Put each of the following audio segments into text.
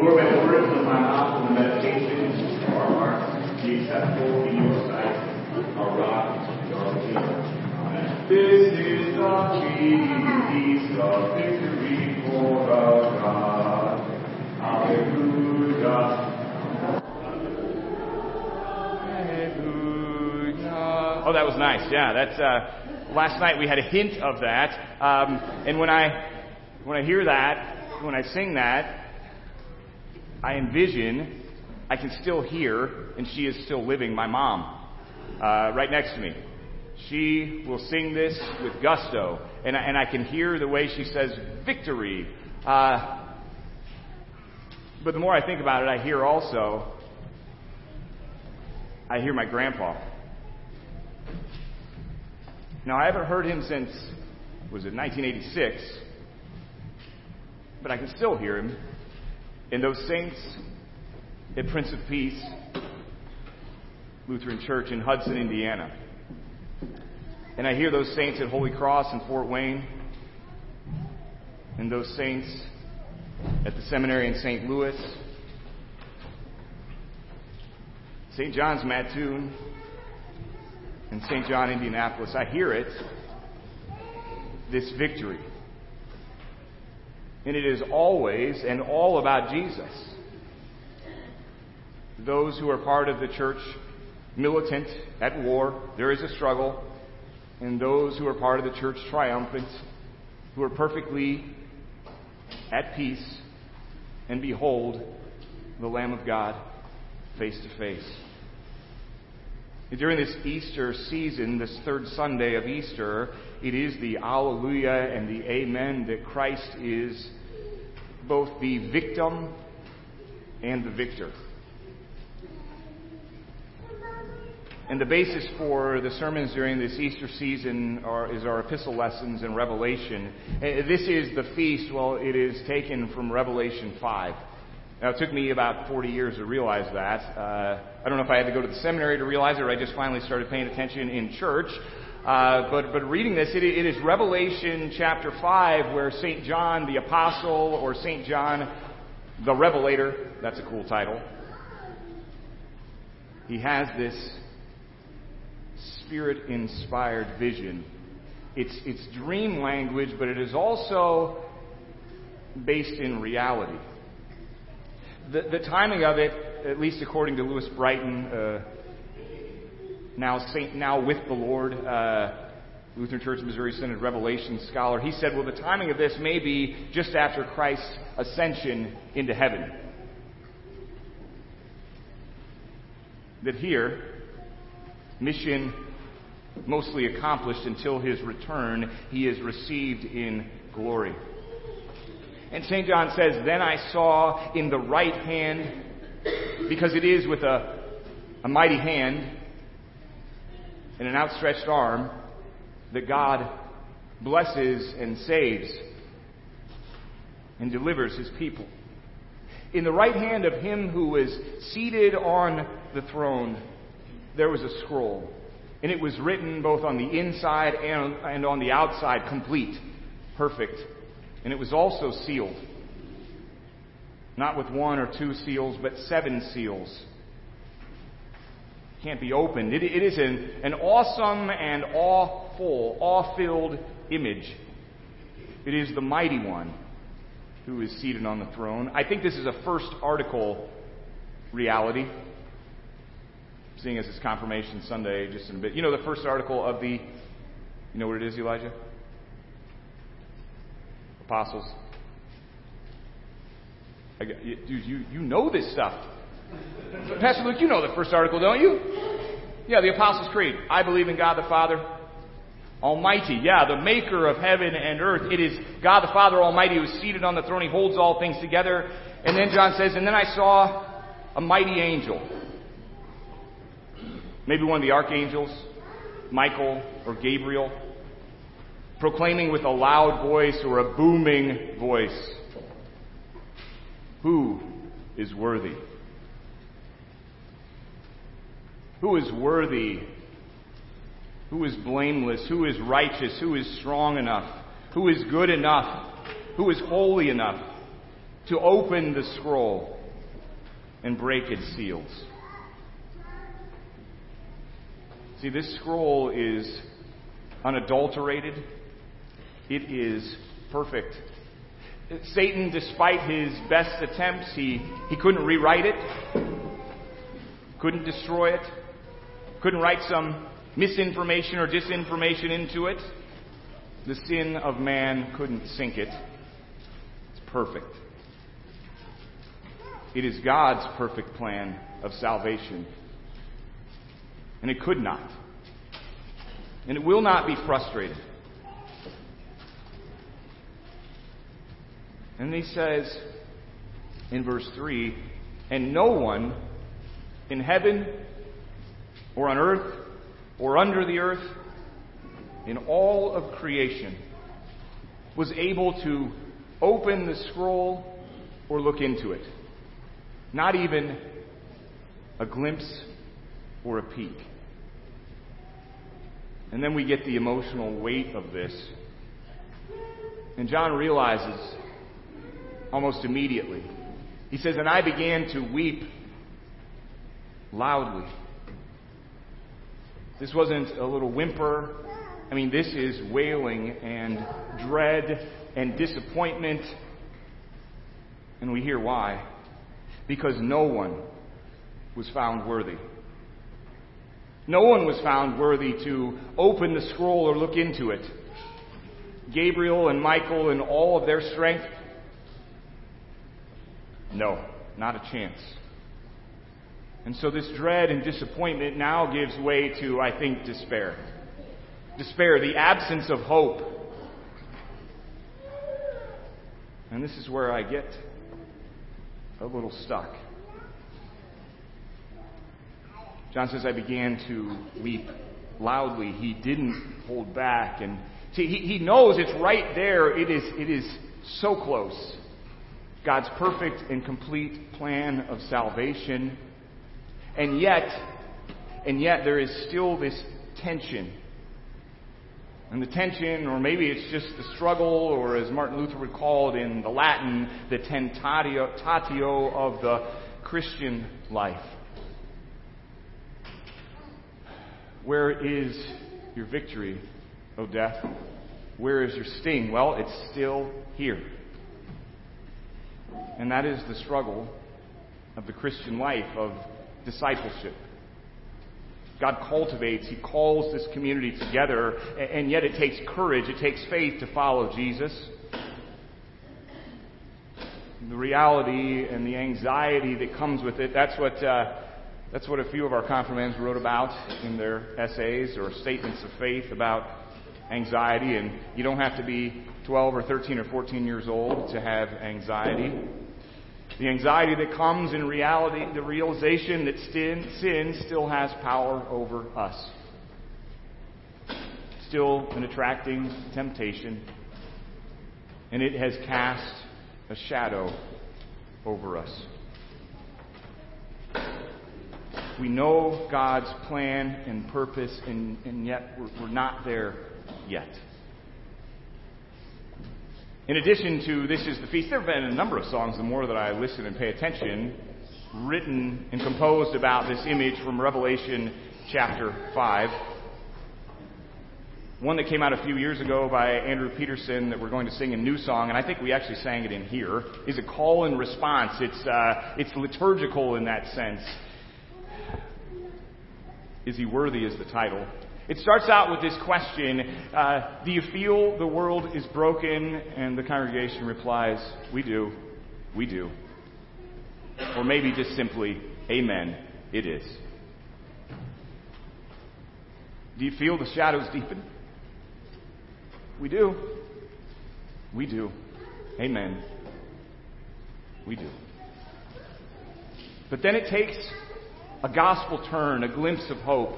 Lord, may the words of my mouth and the meditations of our hearts be acceptable in your sight, our rock and our redeemer. Amen. This is the peace of victory for our God. Hallelujah. Oh, that was nice. Yeah, that's last night we had a hint of that. And when I hear that, when I sing that, I envision I can still hear, and she is still living, my mom right next to me. She will sing this with gusto, and I can hear the way she says victory. But the more I think about it, I hear my grandpa. Now, I haven't heard him since, was it 1986? But I can still hear him in those saints at Prince of Peace Lutheran Church in Hudson, Indiana. And I hear those saints at Holy Cross in Fort Wayne. And those saints at the seminary in St. Louis. St. John's Mattoon. In St. John, Indianapolis. I hear it, this victory. And it is always and all about Jesus. Those who are part of the church militant at war, there is a struggle. And those who are part of the church triumphant, who are perfectly at peace, and behold the Lamb of God face to face. During this Easter season, this third Sunday of Easter, it is the Alleluia and the Amen that Christ is both the victim and the victor. And the basis for the sermons during this Easter season is our epistle lessons in Revelation. This is the feast, well, it is taken from Revelation 5. Now, it took me about 40 years to realize that. I don't know if I had to go to the seminary to realize it, or I just finally started paying attention in church. But reading this, it is Revelation chapter 5, where St. John the Apostle, or St. John the Revelator, that's a cool title, he has this Spirit-inspired vision. It's dream language, but it is also based in reality. The timing of it, at least according to Louis Brighton, now with the Lord, Lutheran Church of Missouri Synod Revelation scholar, he said, well, the timing of this may be just after Christ's ascension into heaven. That here, mission mostly accomplished until his return, he is received in glory. And St. John says, then I saw in the right hand, because it is with a mighty hand and an outstretched arm, that God blesses and saves and delivers his people. In the right hand of him who was seated on the throne, there was a scroll. And it was written both on the inside and on the outside, complete, perfect. And it was also sealed. Not with 1 or 2 seals, but 7 seals. Can't be opened. It is an awesome and awe-filled image. It is the mighty one who is seated on the throne. I think this is a first article reality. Seeing as it's Confirmation Sunday just in a bit. You know the first article of you know what it is, Elijah? Apostles. Dude, you know this stuff. Pastor Luke, you know the first article, don't you? Yeah, the Apostles' Creed. I believe in God the Father Almighty. Yeah, the maker of heaven and earth. It is God the Father Almighty who is seated on the throne. He holds all things together. And then John says, and then I saw a mighty angel. Maybe one of the archangels, Michael or Gabriel, proclaiming with a loud voice or a booming voice, who is worthy? Who is worthy? Who is blameless? Who is righteous? Who is strong enough? Who is good enough? Who is holy enough to open the scroll and break its seals. See, this scroll is unadulterated. It is perfect. Satan, despite his best attempts, he couldn't rewrite it, couldn't destroy it, couldn't write some misinformation or disinformation into it. The sin of man couldn't sink it. It's perfect. It is God's perfect plan of salvation. And it could not. And it will not be frustrated. And he says in verse 3, and no one in heaven or on earth or under the earth in all of creation was able to open the scroll or look into it. Not even a glimpse or a peek. And then we get the emotional weight of this. And John realizes almost immediately. He says, and I began to weep loudly. This wasn't a little whimper. I mean, this is wailing and dread and disappointment. And we hear why. Because no one was found worthy. No one was found worthy to open the scroll or look into it. Gabriel and Michael in all of their strength? No, not a chance. And so this dread and disappointment now gives way to, I think, despair. Despair, the absence of hope. And this is where I get a little stuck. John says, I began to weep loudly. He didn't hold back. And see, he knows it's right there. It is so close. God's perfect and complete plan of salvation. And yet there is still this tension. And the tension, or maybe it's just the struggle, or as Martin Luther would call it in the Latin, the tentatio of the Christian life. Where is your victory, O death? Where is your sting? Well, it's still here. And that is the struggle of the Christian life, of discipleship. God cultivates, He calls this community together, and yet it takes courage, it takes faith to follow Jesus. The reality and the anxiety that comes with it, that's what a few of our confirmands wrote about in their essays or statements of faith about anxiety. And you don't have to be 12 or 13 or 14 years old to have anxiety. The anxiety that comes in reality, the realization that sin still has power over us. Still an attracting temptation. And it has cast a shadow over us. We know God's plan and purpose, and yet we're not there yet. In addition to This Is the Feast, there have been a number of songs, the more that I listen and pay attention, written and composed about this image from Revelation chapter 5. One that came out a few years ago by Andrew Peterson that we're going to sing a new song, and I think we actually sang it in here, is a call and response. It's liturgical in that sense. Is He worthy is the title. It starts out with this question, do you feel the world is broken? And the congregation replies, we do. We do. Or maybe just simply, amen, it is. Do you feel the shadows deepen? We do. We do. Amen. We do. But then it takes a gospel turn, a glimpse of hope.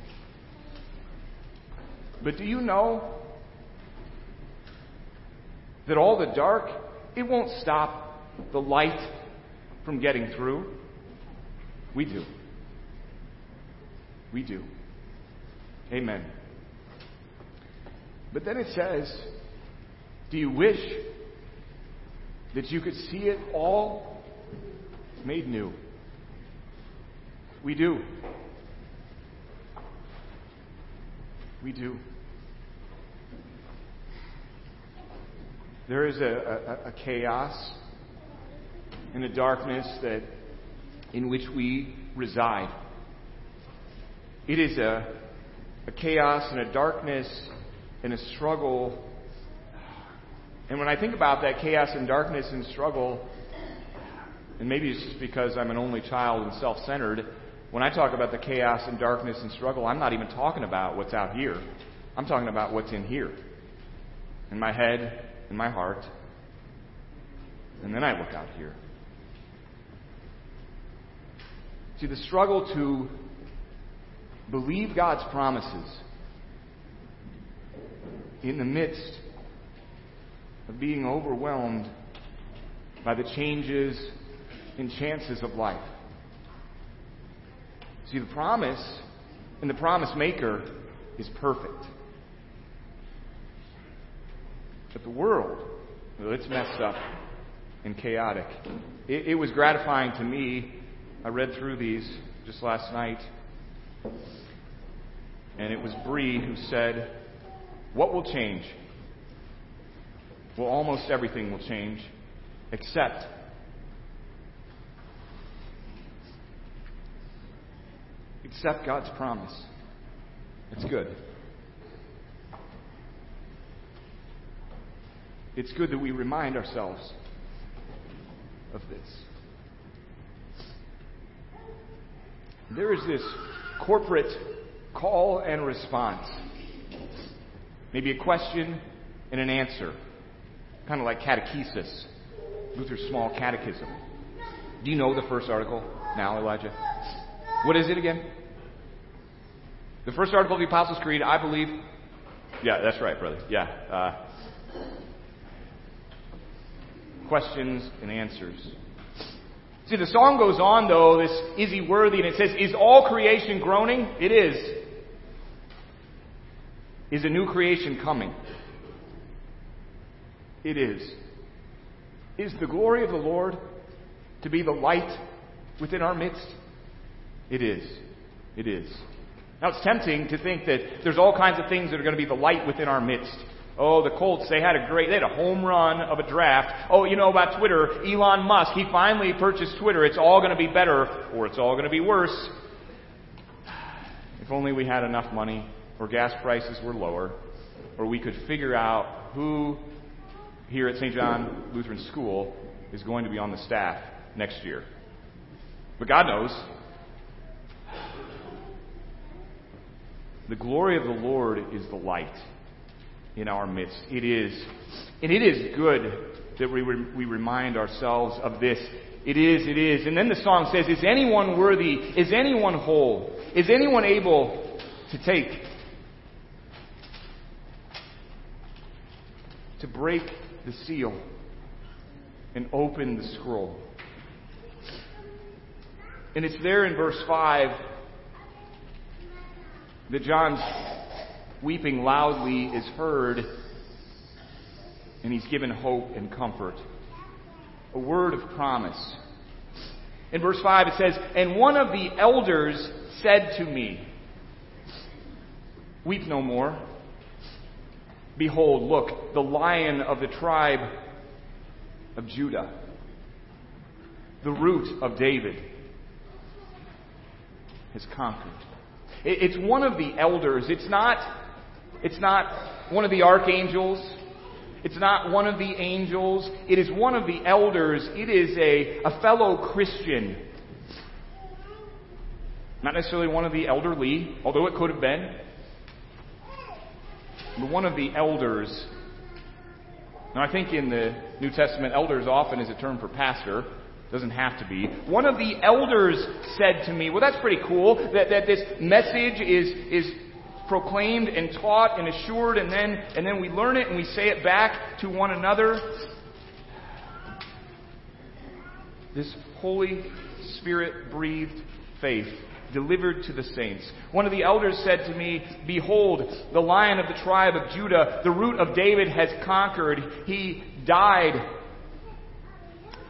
But do you know that all the dark, it won't stop the light from getting through? We do. We do. Amen. But then it says, do you wish that you could see it all made new. We do. We do. There is a chaos and a darkness in which we reside. It is a chaos and a darkness and a struggle. And when I think about that chaos and darkness and struggle, and maybe it's just because I'm an only child and self-centered, when I talk about the chaos and darkness and struggle, I'm not even talking about what's out here. I'm talking about what's in here. In my head, in my heart. And then I look out here. See, the struggle to believe God's promises in the midst of being overwhelmed by the changes and chances of life. See, the promise and the promise maker is perfect. But the world, well, it's messed up and chaotic. It was gratifying to me. I read through these just last night. And it was Bree who said, "What will change?" Well, almost everything will change, except God's promise. It's good. It's good that we remind ourselves of this. There is this corporate call and response. Maybe a question and an answer. Kind of like catechesis. Luther's small catechism. Do you know the first article now, Elijah? What is it again? The first article of the Apostles' Creed, I believe. Yeah, that's right, brother. Yeah. Questions and answers. See, the song goes on, though, this "Is He Worthy?" and it says, "Is all creation groaning?" It is. Is a new creation coming? It is. Is the glory of the Lord to be the light within our midst? It is. It is. Now, it's tempting to think that there's all kinds of things that are going to be the light within our midst. Oh, the Colts, they had a home run of a draft. Oh, you know about Twitter, Elon Musk, he finally purchased Twitter. It's all going to be better, or it's all going to be worse. If only we had enough money, or gas prices were lower, or we could figure out who here at St. John Lutheran School is going to be on the staff next year. But God knows. The glory of the Lord is the light in our midst. It is. And it is good that we remind ourselves of this. It is, it is. And then the song says, "Is anyone worthy? Is anyone whole? Is anyone able to take, to break the seal and open the scroll?" And it's there in verse 5 that John's weeping loudly is heard, and he's given hope and comfort. A word of promise. In verse 5 it says, "And one of the elders said to me, 'Weep no more. Behold, look, the Lion of the tribe of Judah, the Root of David, has conquered.'" It's one of the elders. It's not one of the archangels. It's not one of the angels. It is one of the elders. It is a fellow Christian. Not necessarily one of the elderly, although it could have been. But one of the elders. Now, I think in the New Testament, elders often is a term for pastor. Doesn't have to be. One of the elders said to me, well, that's pretty cool that this message is proclaimed and taught and assured, and then we learn it and we say it back to one another. This Holy Spirit-breathed faith delivered to the saints. One of the elders said to me, "Behold, the Lion of the tribe of Judah, the Root of David, has conquered. He died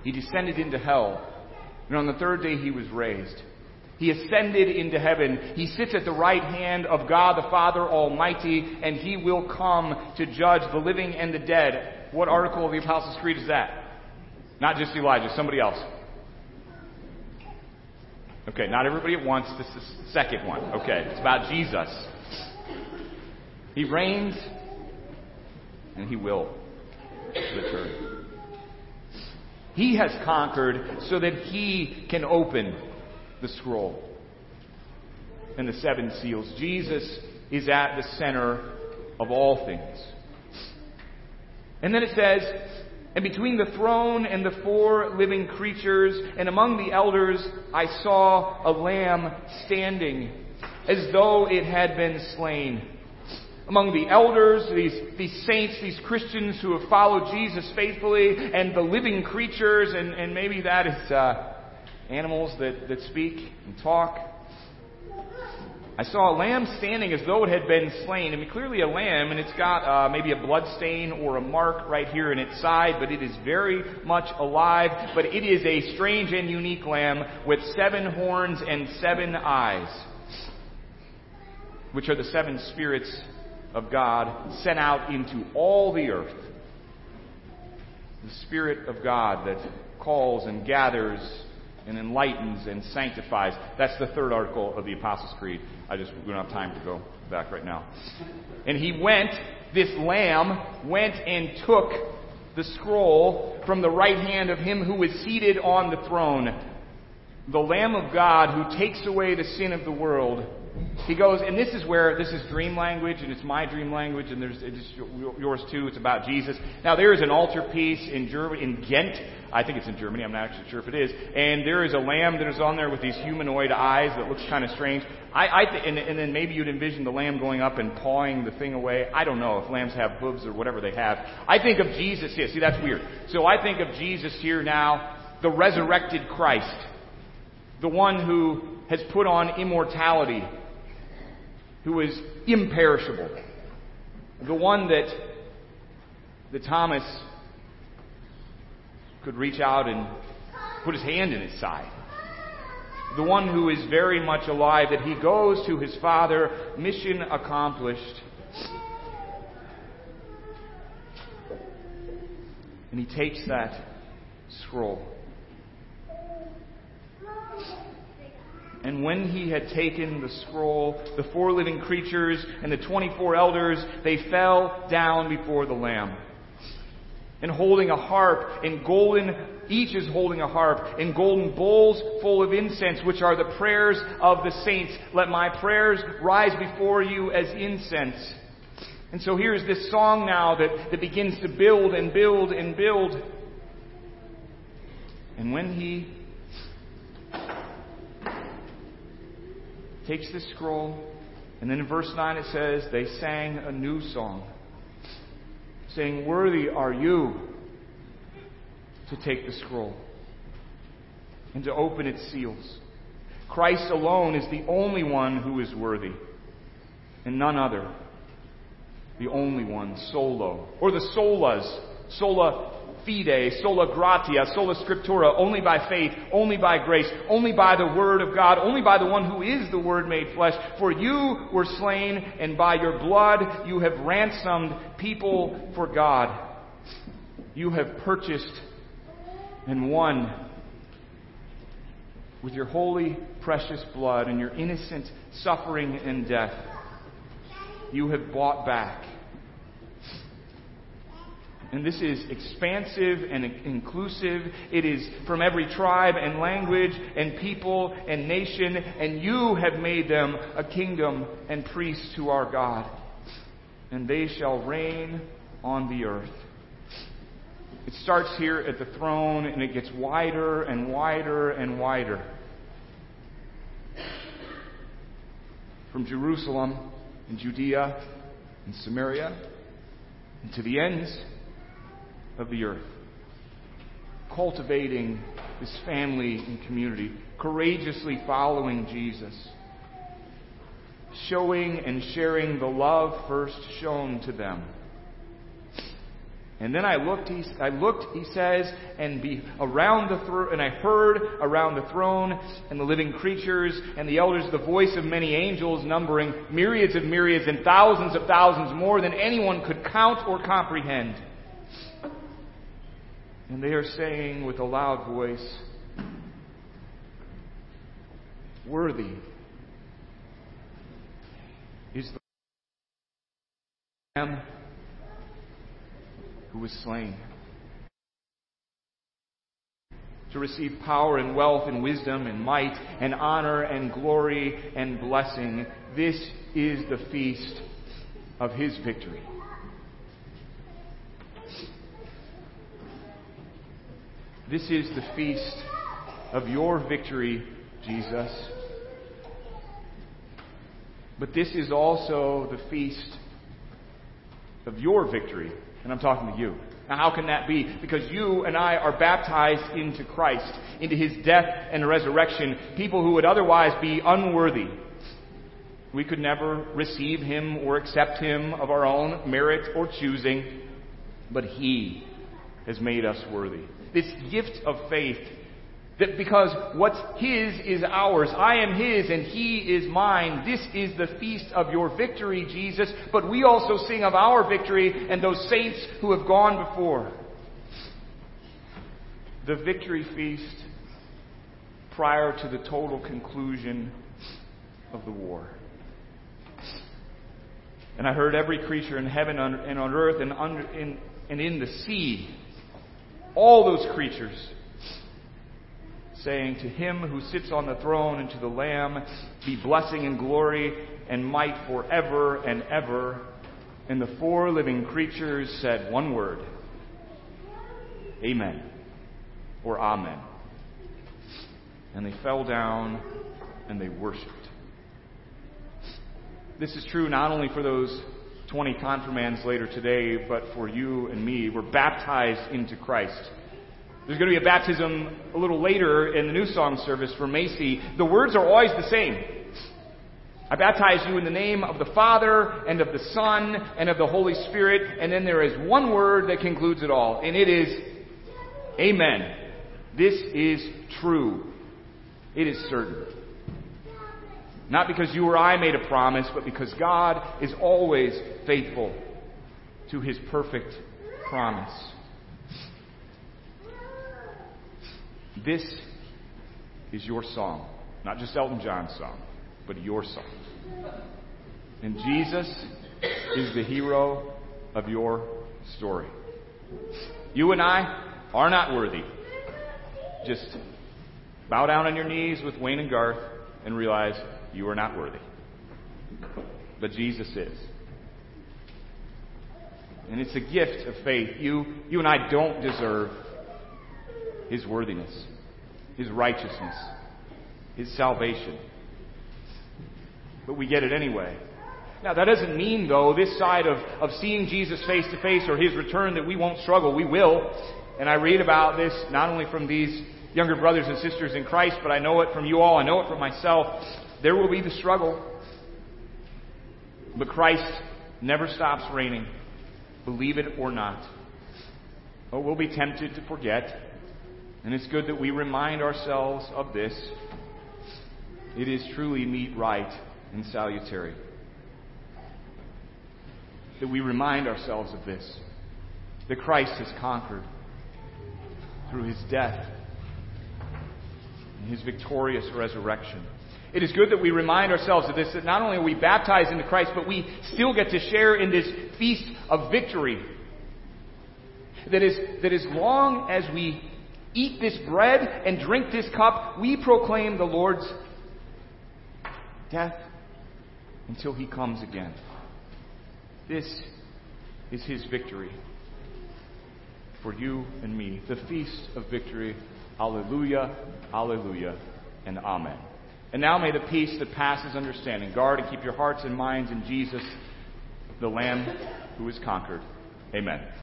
He descended into hell, and on the third day he was raised. He ascended into heaven. He sits at the right hand of God the Father Almighty, and he will come to judge the living and the dead. What article of the Apostles' Creed is that? Not just Elijah, somebody else. Okay, not everybody at once. This is the second one. Okay, it's about Jesus. He reigns, and he will return. He has conquered so that he can open the scroll and the seven seals. Jesus is at the center of all things. And then it says, and between the throne and the four living creatures and among the elders, I saw a lamb standing as though it had been slain. Among the elders, these saints, these Christians who have followed Jesus faithfully, and the living creatures, and maybe that is animals that speak and talk. I saw a lamb standing as though it had been slain. I mean, clearly a lamb, and it's got maybe a blood stain or a mark right here in its side, but it is very much alive. But it is a strange and unique lamb with 7 horns and 7 eyes, which are the 7 spirits of God sent out into all the earth. The Spirit of God that calls and gathers and enlightens and sanctifies. That's the third article of the Apostles' Creed. We don't have time to go back right now. And this lamb went and took the scroll from the right hand of him who was seated on the throne. The Lamb of God who takes away the sin of the world. He goes, and this is dream language, and it's my dream language, and it's yours too. It's about Jesus. Now there is an altar piece in Ghent. I think it's in Germany. I'm not actually sure if it is. And there is a lamb that is on there with these humanoid eyes that looks kind of strange. And then maybe you'd envision the lamb going up and pawing the thing away. I don't know if lambs have hooves or whatever they have. I think of Jesus here. See, that's weird. So I think of Jesus here now, the resurrected Christ, the one who has put on immortality, who is imperishable, the one that Thomas could reach out and put his hand in his side, the one who is very much alive, that he goes to his Father, mission accomplished, and he takes that scroll. And when he had taken the scroll, the 4 living creatures and the 24 elders, they fell down before the Lamb. And holding a harp in golden, each is holding a harp in golden bowls full of incense, which are the prayers of the saints. Let my prayers rise before you as incense. And so here's this song now that begins to build and build and build. And when he takes this scroll, and then in verse 9 it says, they sang a new song, saying, worthy are you to take the scroll and to open its seals. Christ alone is the only one who is worthy, and none other. The only one, solo, or the solas, sola fide, sola gratia, sola scriptura, only by faith, only by grace, only by the Word of God, only by the one who is the Word made flesh. For you were slain, and by your blood you have ransomed people for God. You have purchased and won with your holy, precious blood and your innocent suffering and death. You have bought back. And this is expansive and inclusive. It is from every tribe and language and people and nation. And you have made them a kingdom and priests to our God. And they shall reign on the earth. It starts here at the throne and it gets wider and wider and wider. From Jerusalem and Judea and Samaria and to the ends of the earth, cultivating this family and community, courageously following Jesus, showing and sharing the love first shown to them. And then I looked, he says, and I heard around the throne and the living creatures and the elders the voice of many angels, numbering myriads of myriads and thousands of thousands, more than anyone could count or comprehend. And they are saying with a loud voice, "Worthy is the Lamb who was slain to receive power and wealth and wisdom and might and honor and glory and blessing." This is the feast of his victory. This is the feast of your victory, Jesus. But this is also the feast of your victory. And I'm talking to you. Now, how can that be? Because you and I are baptized into Christ, into his death and resurrection. People who would otherwise be unworthy. We could never receive him or accept him of our own merit or choosing. But he has made us worthy. This gift of faith, that because what's his is ours, I am his and he is mine. This is the feast of your victory, Jesus. But we also sing of our victory and those saints who have gone before. The victory feast prior to the total conclusion of the war. And I heard every creature in heaven and on earth and in the sea, all those creatures, saying, "To him who sits on the throne and to the Lamb be blessing and glory and might forever and ever." And the four living creatures said one word, "Amen," or "Amen." And they fell down and they worshipped. This is true not only for those 20 confirmands later today, but for you and me. We're baptized into Christ. There's going to be a baptism a little later in the New Song service for Macy. The words are always the same. I baptize you in the name of the Father and of the Son and of the Holy Spirit. And then there is one word that concludes it all, and it is Amen. This is true. It is certain. Not because you or I made a promise, but because God is always faithful to his perfect promise. This is your song. Not just Elton John's song, but your song. And Jesus is the hero of your story. You and I are not worthy. Just bow down on your knees with Wayne and Garth and realize you are not worthy. But Jesus is. And it's a gift of faith. You and I don't deserve his worthiness, his righteousness, his salvation. But we get it anyway. Now, that doesn't mean, though, this side of seeing Jesus face to face or his return, that we won't struggle. We will. And I read about this not only from these younger brothers and sisters in Christ, but I know it from you all. I know it from myself. There will be the struggle. But Christ never stops reigning. Believe it or not. Oh, we'll be tempted to forget. And it's good that we remind ourselves of this. It is truly meet, right, and salutary that we remind ourselves of this. That Christ has conquered through his death and his victorious resurrection. It is good that we remind ourselves of this, that not only are we baptized into Christ, but we still get to share in this feast of victory. That as long as we eat this bread and drink this cup, we proclaim the Lord's death until he comes again. This is his victory for you and me. The feast of victory. Alleluia, alleluia, and amen. And now may the peace that passes understanding guard and keep your hearts and minds in Jesus, the Lamb who is conquered. Amen.